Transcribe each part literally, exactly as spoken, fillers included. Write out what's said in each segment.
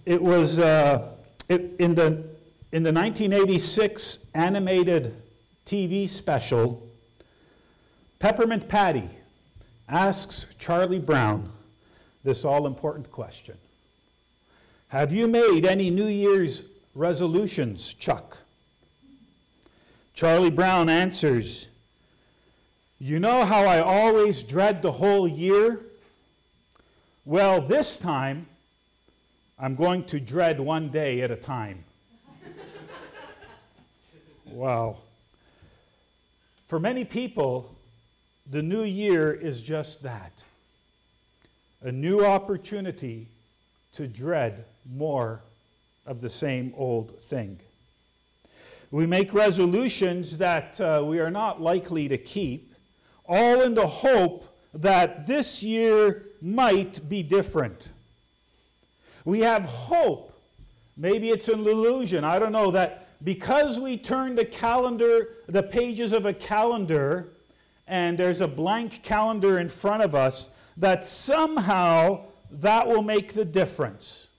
It was uh, it, in the in the nineteen eighty-six animated T V special, Peppermint Patty asks Charlie Brown this all-important question. Have you made any New Year's resolutions, Chuck? Charlie Brown answers, you know how I always dread the whole year? Well, this time, I'm going to dread one day at a time. Wow. For many people, the new year is just that. A new opportunity to dread more of the same old thing. We make resolutions that uh, we are not likely to keep, all in the hope that this year might be different. We have hope. Maybe it's an illusion. I don't know, that because we turn the calendar, the pages of a calendar, and there's a blank calendar in front of us, that somehow that will make the difference.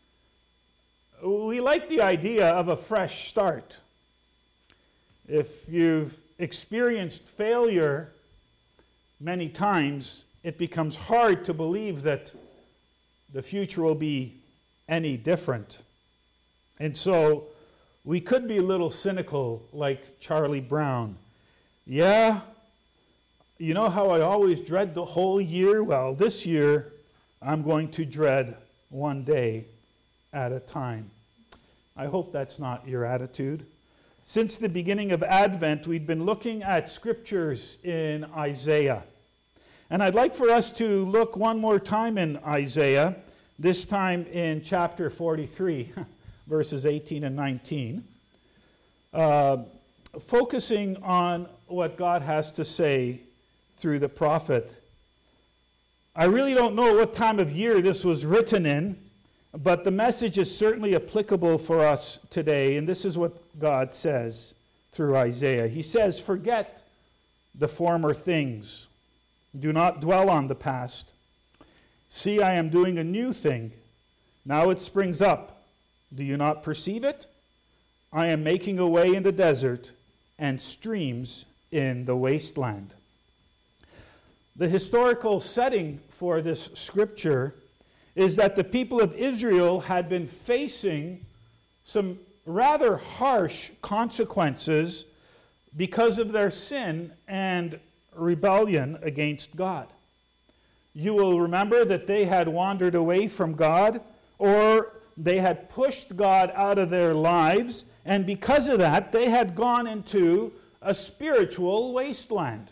We like the idea of a fresh start. If you've experienced failure many times, it becomes hard to believe that the future will be any different. And so we could be a little cynical like Charlie Brown. Yeah, you know how I always dread the whole year? Well, this year I'm going to dread one day at a time. I hope that's not your attitude. Since the beginning of Advent, we've been looking at scriptures in Isaiah. And I'd like for us to look one more time in Isaiah, this time in chapter forty-three, verses eighteen and nineteen, uh, focusing on what God has to say through the prophet. I really don't know what time of year this was written in, but the message is certainly applicable for us today, and this is what God says through Isaiah. He says, forget the former things. Do not dwell on the past. See, I am doing a new thing. Now it springs up. Do you not perceive it? I am making a way in the desert and streams in the wasteland. The historical setting for this scripture is that the people of Israel had been facing some rather harsh consequences because of their sin and rebellion against God. You will remember that they had wandered away from God, or they had pushed God out of their lives, and because of that, they had gone into a spiritual wasteland.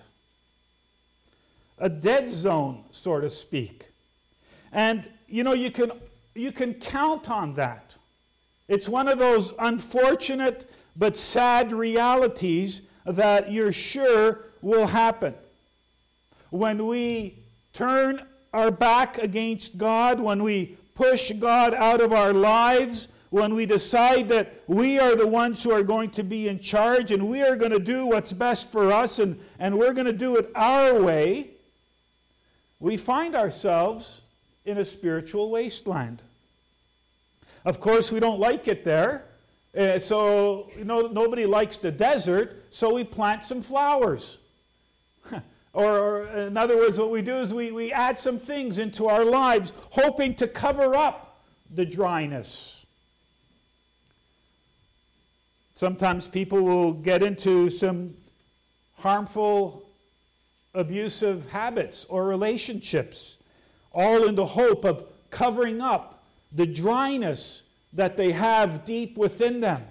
A dead zone, so to speak. And, you know, you can, you can count on that. It's one of those unfortunate but sad realities that you're sure will happen. When we turn our back against God, when we push God out of our lives, when we decide that we are the ones who are going to be in charge and we are going to do what's best for us and, and we're going to do it our way, we find ourselves in a spiritual wasteland. Of course, we don't like it there. Uh, so, you know, nobody likes the desert, so we plant some flowers. or, or, in other words, what we do is we, we add some things into our lives, hoping to cover up the dryness. Sometimes people will get into some harmful, abusive habits or relationships, all in the hope of covering up the dryness that they have deep within them.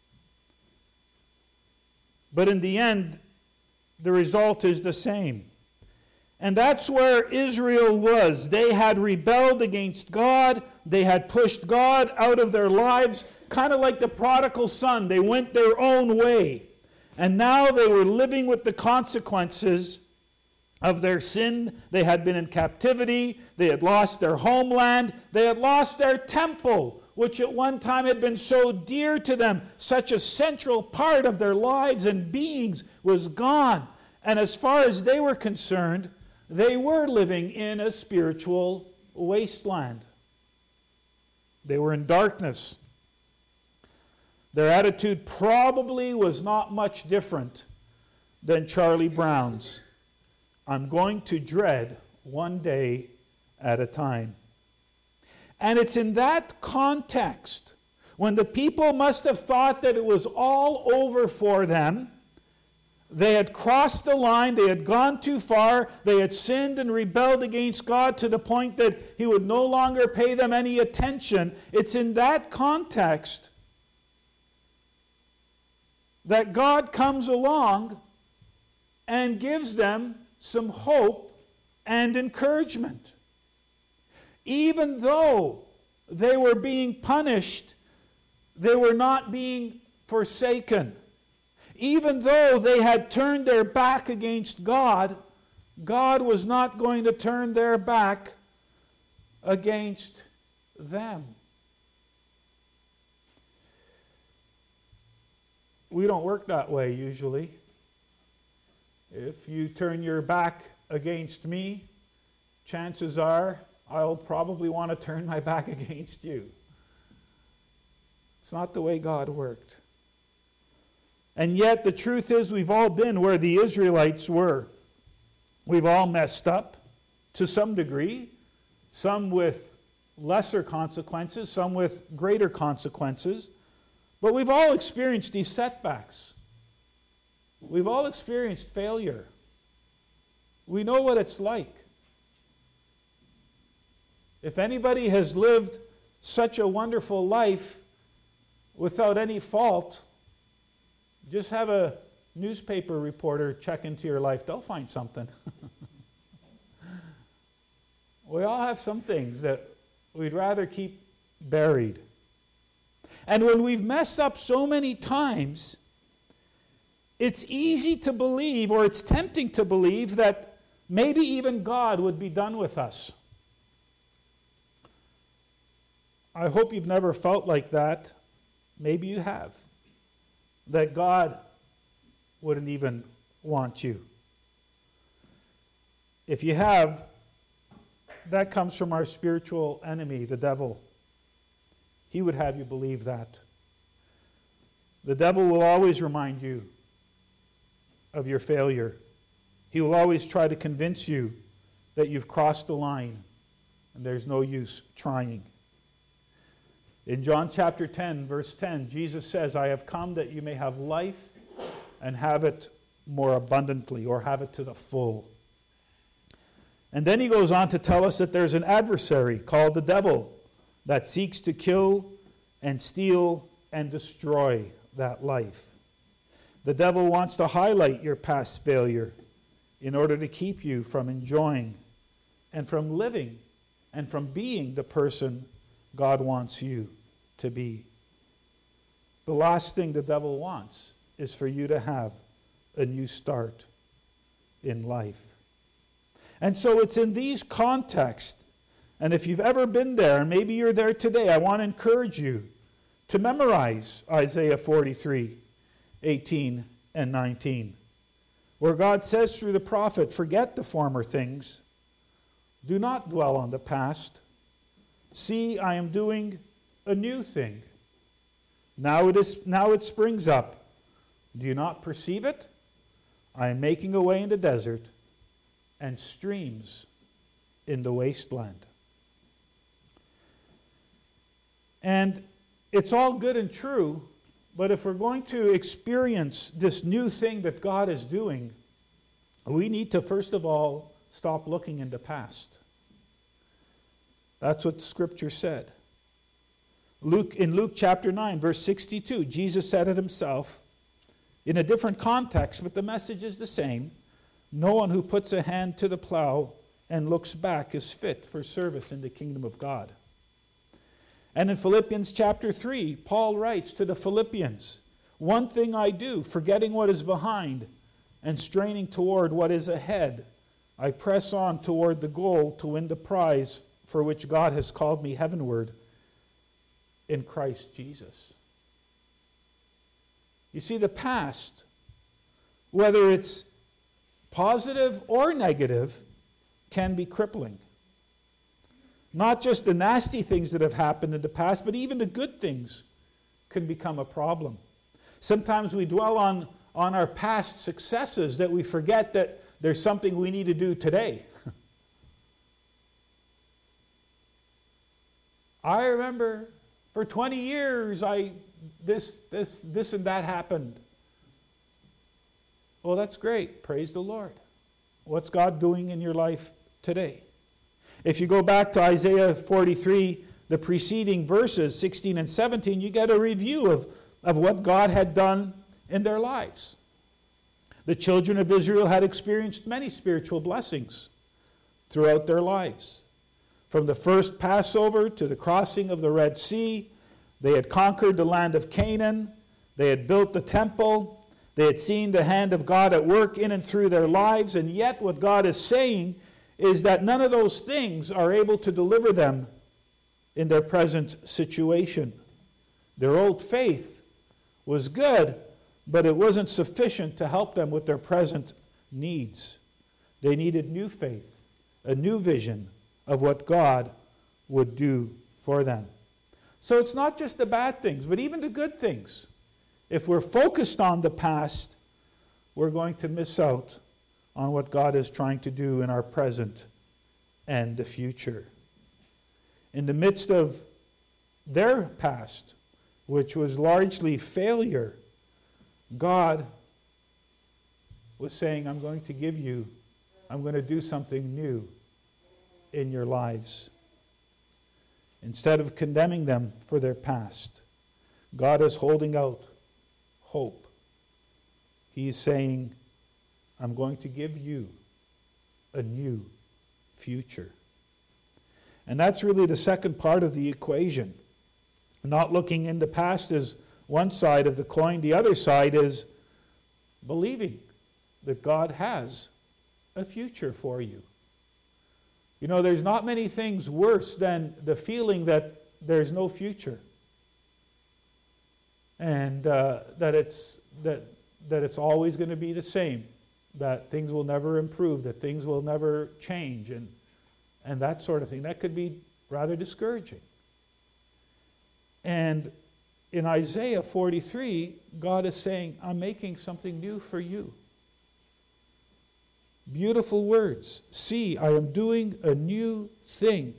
But in the end, the result is the same. And that's where Israel was. They had rebelled against God. They had pushed God out of their lives, kind of like the prodigal son. They went their own way. And now they were living with the consequences of their sin. They had been in captivity. They had lost their homeland. They had lost their temple, which at one time had been so dear to them. Such a central part of their lives and beings was gone. And as far as they were concerned, they were living in a spiritual wasteland. They were in darkness. Their attitude probably was not much different than Charlie Brown's. I'm going to dread one day at a time. And it's in that context, when the people must have thought that it was all over for them, they had crossed the line, they had gone too far, they had sinned and rebelled against God to the point that He would no longer pay them any attention. It's in that context that God comes along and gives them some hope and encouragement. Even though they were being punished, they were not being forsaken. Even though they had turned their back against God, God was not going to turn their back against them. We don't work that way usually. If you turn your back against me, chances are I'll probably want to turn my back against you. It's not the way God worked. And yet the truth is we've all been where the Israelites were. We've all messed up to some degree, some with lesser consequences, some with greater consequences. But we've all experienced these setbacks. We've all experienced failure. We know what it's like. If anybody has lived such a wonderful life without any fault, just have a newspaper reporter check into your life. They'll find something. We all have some things that we'd rather keep buried. And when we've messed up so many times, it's easy to believe, or it's tempting to believe, that maybe even God would be done with us. I hope you've never felt like that. Maybe you have. That God wouldn't even want you. If you have, that comes from our spiritual enemy, the devil. He would have you believe that. The devil will always remind you of your failure. He will always try to convince you that you've crossed the line and there's no use trying. In John chapter ten, verse ten, Jesus says, I have come that you may have life and have it more abundantly, or have it to the full. And then he goes on to tell us that there's an adversary called the devil that seeks to kill and steal and destroy that life. The devil wants to highlight your past failure in order to keep you from enjoying and from living and from being the person God wants you to be. The last thing the devil wants is for you to have a new start in life. And so it's in these contexts, and if you've ever been there, and maybe you're there today, I want to encourage you to memorize Isaiah forty-three, eighteen and nineteen, where God says through the prophet, forget the former things. Do not dwell on the past. See, I am doing a new thing. Now it is, now it springs up. Do you not perceive it? I am making a way in the desert and streams in the wasteland. And it's all good and true, but if we're going to experience this new thing that God is doing, we need to first of all stop looking in the past. That's what Scripture said. Luke, in Luke chapter nine, verse sixty-two, Jesus said it himself, in a different context, but the message is the same. No one who puts a hand to the plow and looks back is fit for service in the kingdom of God. And in Philippians chapter three, Paul writes to the Philippians, one thing I do, forgetting what is behind and straining toward what is ahead, I press on toward the goal to win the prize for which God has called me heavenward in Christ Jesus. You see, the past, whether it's positive or negative, can be crippling. Not just the nasty things that have happened in the past, but even the good things can become a problem. Sometimes we dwell on, on our past successes that we forget that there's something we need to do today. I remember for twenty years I this this this and that happened. Well, that's great. Praise the Lord. What's God doing in your life today? If you go back to Isaiah forty-three, the preceding verses, sixteen and seventeen, you get a review of, of what God had done in their lives. The children of Israel had experienced many spiritual blessings throughout their lives. From the first Passover to the crossing of the Red Sea, they had conquered the land of Canaan, they had built the temple, they had seen the hand of God at work in and through their lives, and yet what God is saying is that none of those things are able to deliver them in their present situation. Their old faith was good, but it wasn't sufficient to help them with their present needs. They needed new faith, a new vision of what God would do for them. So it's not just the bad things, but even the good things. If we're focused on the past, we're going to miss out on what God is trying to do in our present and the future. In the midst of their past, which was largely failure, God was saying, I'm going to give you, I'm going to do something new in your lives. Instead of condemning them for their past, God is holding out hope. He is saying, I'm going to give you a new future. And that's really the second part of the equation. Not looking in the past is one side of the coin. The other side is believing that God has a future for you. You know, there's not many things worse than the feeling that there's no future. And uh, that it's that that it's always going to be the same, that things will never improve, that things will never change, and and that sort of thing. That could be rather discouraging. And in Isaiah forty-three, God is saying, I'm making something new for you. Beautiful words. See, I am doing a new thing.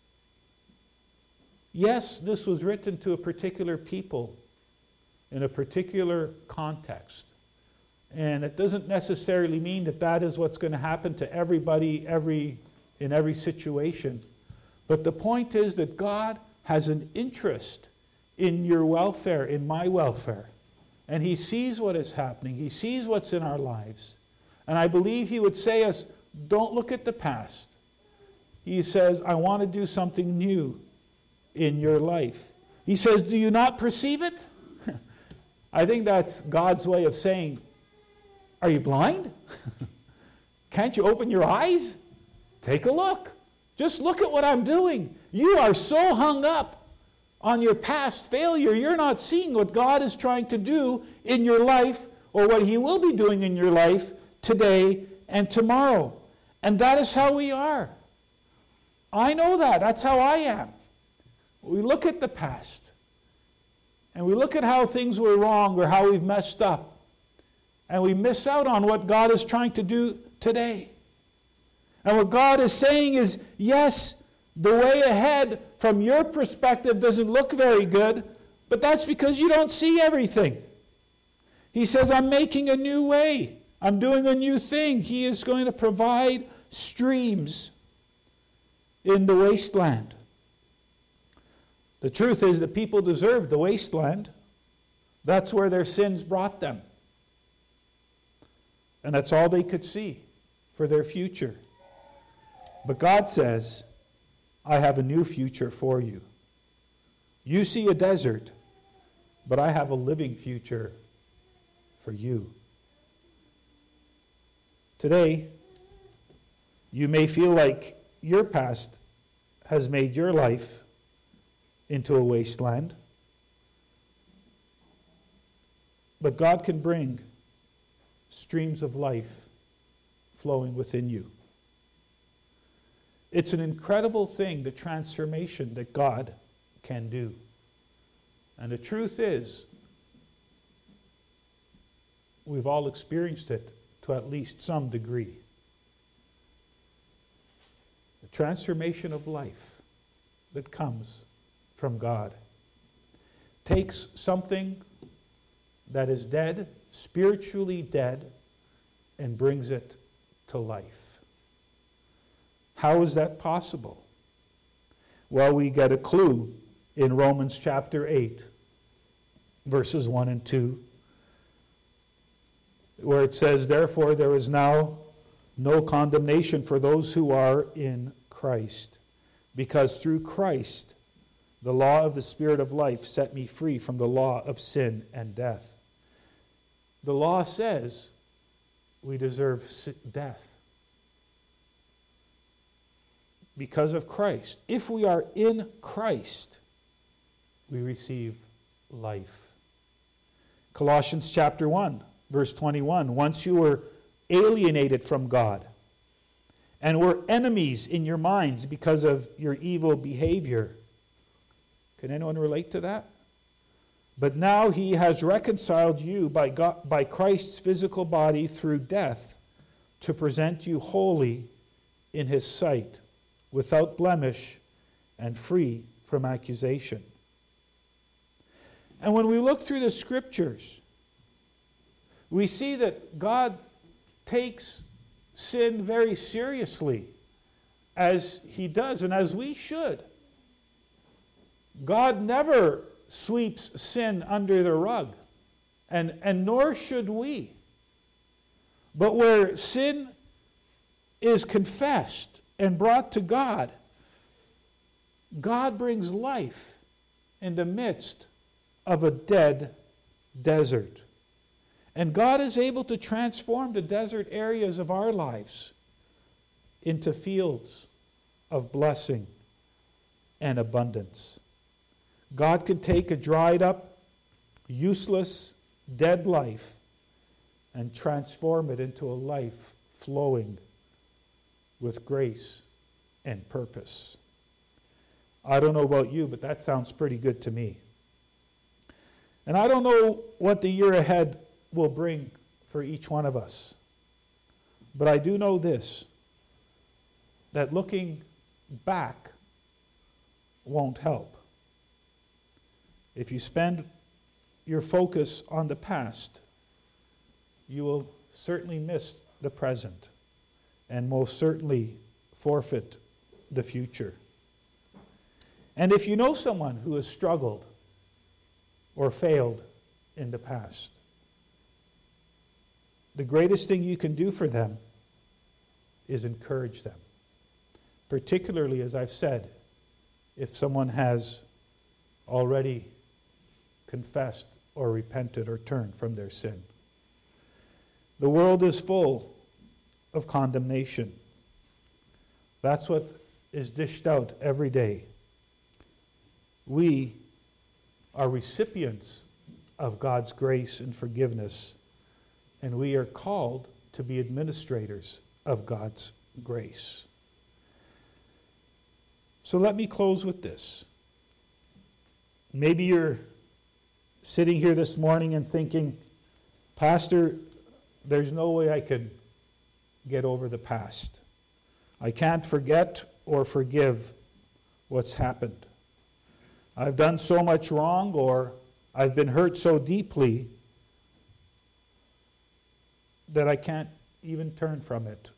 Yes, this was written to a particular people in a particular context. And it doesn't necessarily mean that that is what's going to happen to everybody every in every situation. But the point is that God has an interest in your welfare, in my welfare. And He sees what is happening. He sees what's in our lives. And I believe He would say us, don't look at the past. He says, I want to do something new in your life. He says, do you not perceive it? I think that's God's way of saying, are you blind? Can't you open your eyes? Take a look. Just look at what I'm doing. You are so hung up on your past failure, you're not seeing what God is trying to do in your life, or what He will be doing in your life today and tomorrow. And that is how we are. I know that. That's how I am. We look at the past, and we look at how things were wrong or how we've messed up, and we miss out on what God is trying to do today. And what God is saying is, yes, the way ahead from your perspective doesn't look very good, but that's because you don't see everything. He says, I'm making a new way. I'm doing a new thing. He is going to provide streams in the wasteland. The truth is that people deserve the wasteland. That's where their sins brought them. And that's all they could see for their future. But God says, I have a new future for you. You see a desert, but I have a living future for you. Today, you may feel like your past has made your life into a wasteland. But God can bring streams of life flowing within you. It's an incredible thing, the transformation that God can do. And the truth is, we've all experienced it to at least some degree. The transformation of life that comes from God takes something that is dead, spiritually dead, and brings it to life. How is that possible? Well, we get a clue in Romans chapter eight, verses one and two, where it says, "Therefore there is now no condemnation for those who are in Christ, because through Christ the law of the Spirit of life set me free from the law of sin and death." The law says we deserve death. Because of Christ. If we are in Christ, we receive life. Colossians chapter one, verse twenty-one, "Once you were alienated from God and were enemies in your minds because of your evil behavior." Can anyone relate to that? "But now he has reconciled you by God, by Christ's physical body through death, to present you holy in his sight, without blemish and free from accusation." And when we look through the scriptures, we see that God takes sin very seriously, as he does, and as we should. God never sweeps sin under the rug, and, and nor should we. But where sin is confessed and brought to God, God brings life in the midst of a dead desert. And God is able to transform the desert areas of our lives into fields of blessing and abundance. God can take a dried up, useless, dead life and transform it into a life flowing with grace and purpose. I don't know about you, but that sounds pretty good to me. And I don't know what the year ahead will bring for each one of us. But I do know this, that looking back won't help. If you spend your focus on the past, you will certainly miss the present and most certainly forfeit the future. And if you know someone who has struggled or failed in the past, the greatest thing you can do for them is encourage them. Particularly, as I've said, if someone has already confessed or repented or turned from their sin. The world is full of condemnation. That's what is dished out every day. We are recipients of God's grace and forgiveness, and we are called to be administrators of God's grace. So let me close with this. Maybe you're sitting here this morning and thinking, "Pastor, there's no way I could get over the past. I can't forget or forgive what's happened. I've done so much wrong, or I've been hurt so deeply that I can't even turn from it."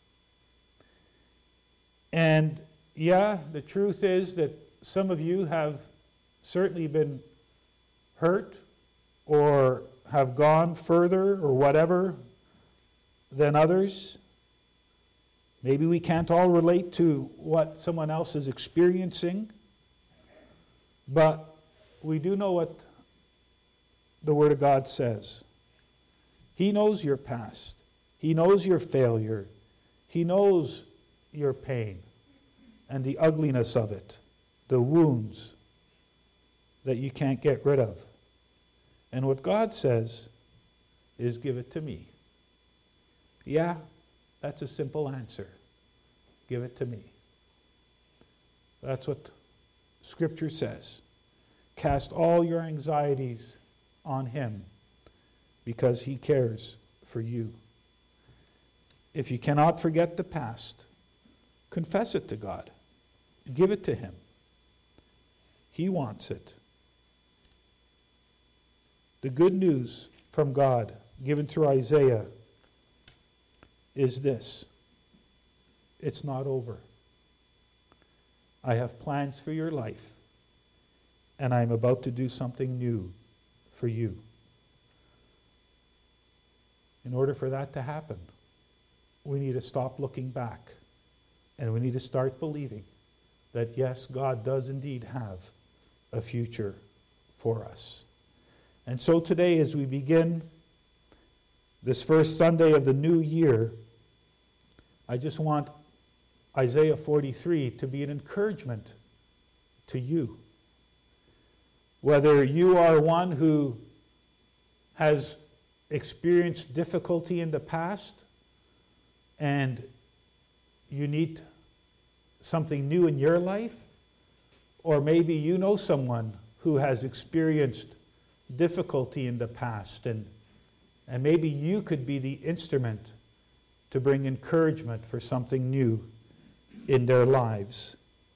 And yeah, the truth is that some of you have certainly been hurt or have gone further or whatever than others. Maybe we can't all relate to what someone else is experiencing, but we do know what the Word of God says. He knows your past. He knows your failure. He knows your pain and the ugliness of it, the wounds that you can't get rid of. And what God says is, "Give it to me." Yeah, that's a simple answer. Give it to me. That's what Scripture says. Cast all your anxieties on him because he cares for you. If you cannot forget the past, confess it to God. Give it to him. He wants it. The good news from God given through Isaiah is this: it's not over. I have plans for your life, and I'm about to do something new for you. In order for that to happen, we need to stop looking back, and we need to start believing that yes, God does indeed have a future for us. And so today, as we begin this first Sunday of the new year, I just want Isaiah forty-three to be an encouragement to you. Whether you are one who has experienced difficulty in the past and you need something new in your life, or maybe you know someone who has experienced difficulty in the past, and, and maybe you could be the instrument to bring encouragement for something new in their lives.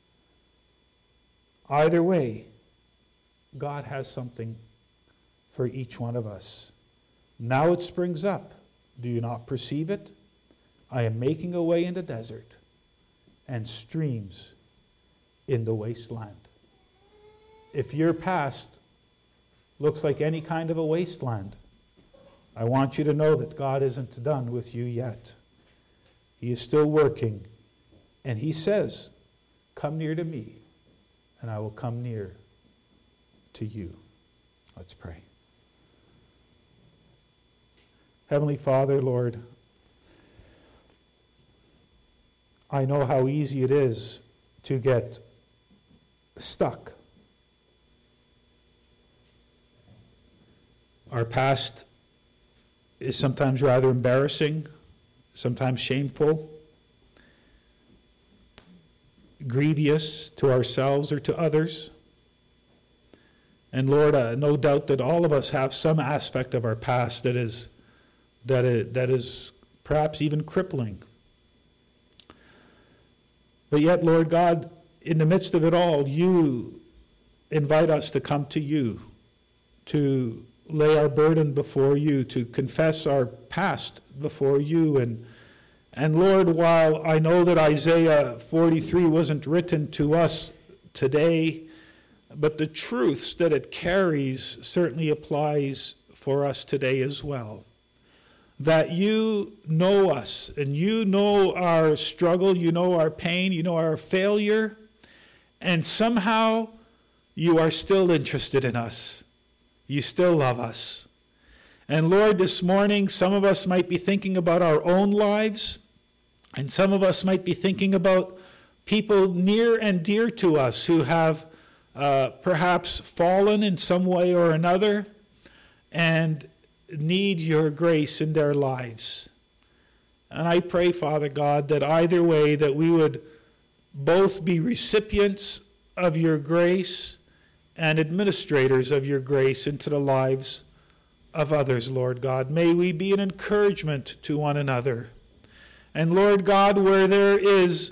Either way, God has something for each one of us. Now it springs up. Do you not perceive it? I am making a way in the desert and streams in the wasteland. If your past looks like any kind of a wasteland, I want you to know that God isn't done with you yet. He is still working. And he says, come near to me, and I will come near to you. Let's pray. Heavenly Father, Lord, I know how easy it is to get stuck. Our past is sometimes rather embarrassing, sometimes shameful, grievous to ourselves or to others. And Lord, uh, no doubt that all of us have some aspect of our past that is that is, that is perhaps even crippling. But yet, Lord God, in the midst of it all, you invite us to come to you, to lay our burden before you, to confess our past before you. And, and Lord, while I know that Isaiah forty-three wasn't written to us today, but the truths that it carries certainly applies for us today as well. That you know us, and you know our struggle, you know our pain, you know our failure, and somehow you are still interested in us. You still love us. And Lord, this morning, some of us might be thinking about our own lives, and some of us might be thinking about people near and dear to us who have uh, perhaps fallen in some way or another and need your grace in their lives. And I pray, Father God, that either way that we would both be recipients of your grace and administrators of your grace into the lives of others, Lord God. May we be an encouragement to one another. And Lord God, where there is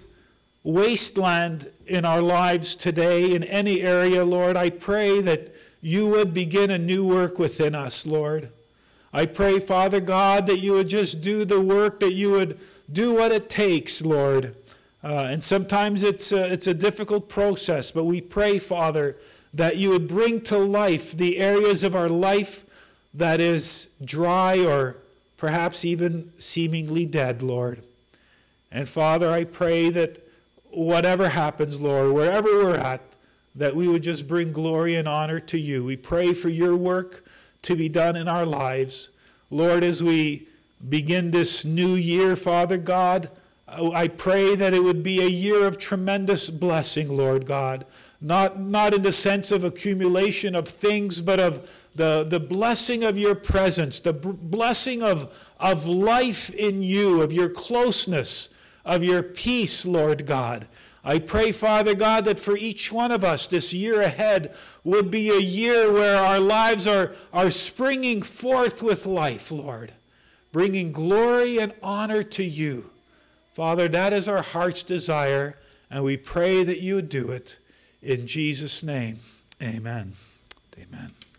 wasteland in our lives today in any area, Lord, I pray that you would begin a new work within us, Lord. I pray, Father God, that you would just do the work, that you would do what it takes, Lord. Uh, and sometimes it's a, it's a difficult process, but we pray, Father, that you would bring to life the areas of our life that is dry or perhaps even seemingly dead, Lord. And Father, I pray that whatever happens, Lord, wherever we're at, that we would just bring glory and honor to you. We pray for your work to be done in our lives. Lord, as we begin this new year, Father God, I pray that it would be a year of tremendous blessing, Lord God. Not, not in the sense of accumulation of things, but of the, the blessing of your presence, the b- blessing of, of life in you, of your closeness, of your peace, Lord God. I pray, Father God, that for each one of us, this year ahead would be a year where our lives are, are springing forth with life, Lord, bringing glory and honor to you. Father, that is our heart's desire, and we pray that you would do it. In Jesus' name, amen. Amen.